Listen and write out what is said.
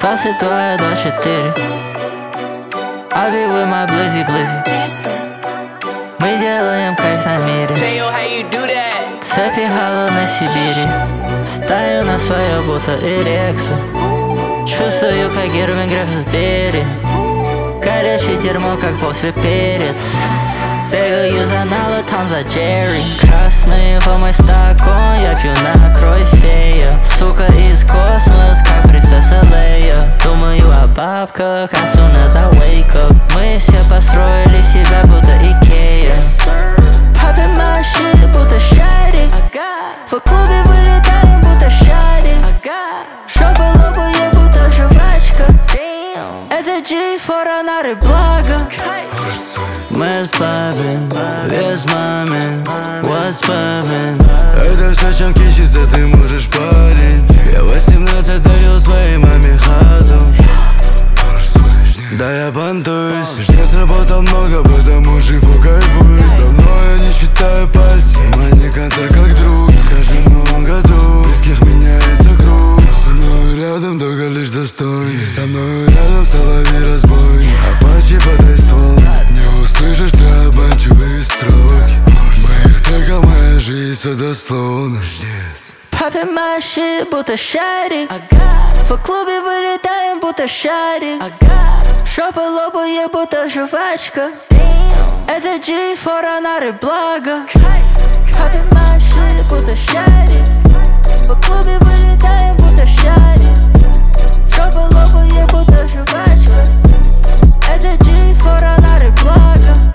22, 24. I be with my blizzy blizzy. Мы делаем кайф на мире. Цепи холодной Сибири. Стою на свое, будто эрекцию. Чувствую, как Герман Греф с Берри. Горячий термо, как после перец. Бегаю за налетом за Джерри. Красный по мой стакан, я пью на кровь фея. Сука из космоса, как принцесса Лея. Думаю о бабках, as soon as I wake up. Мы все построили себя, будто Икея. Poppin' my shit, будто шарик. В клубе вылетаем, будто шарик. Шопы лопаю, будто жвачка. Это G4 анары благо. Мы разбавим вес мамин. What's poppin'? Это все, чем кичится, ты можешь, парень. Я 18 дарил своей маме хату. Да я понтуюсь. Жнец работал много, потому живу кайфую. Давно я не считаю пальцы. Мой контр как друг. В каждом новом году близких меняется круг. Со мной рядом только лишь достойный. Со мной рядом соловей разбой. Апачи подай ствол. Не услышишь ты обманчивые строки. Моих треков моя жизнь все дословно. Poppin' my shit, будто шарик. В клубе вылетаем, будто шарик. Шопы лопаю, будто жвачка. Это G4 анары благо. Poppin' my shit, будто шарик. В клубе вылетаем, будто шарик. Шопы лопаю, будто жвачка. Это G4 анары благо.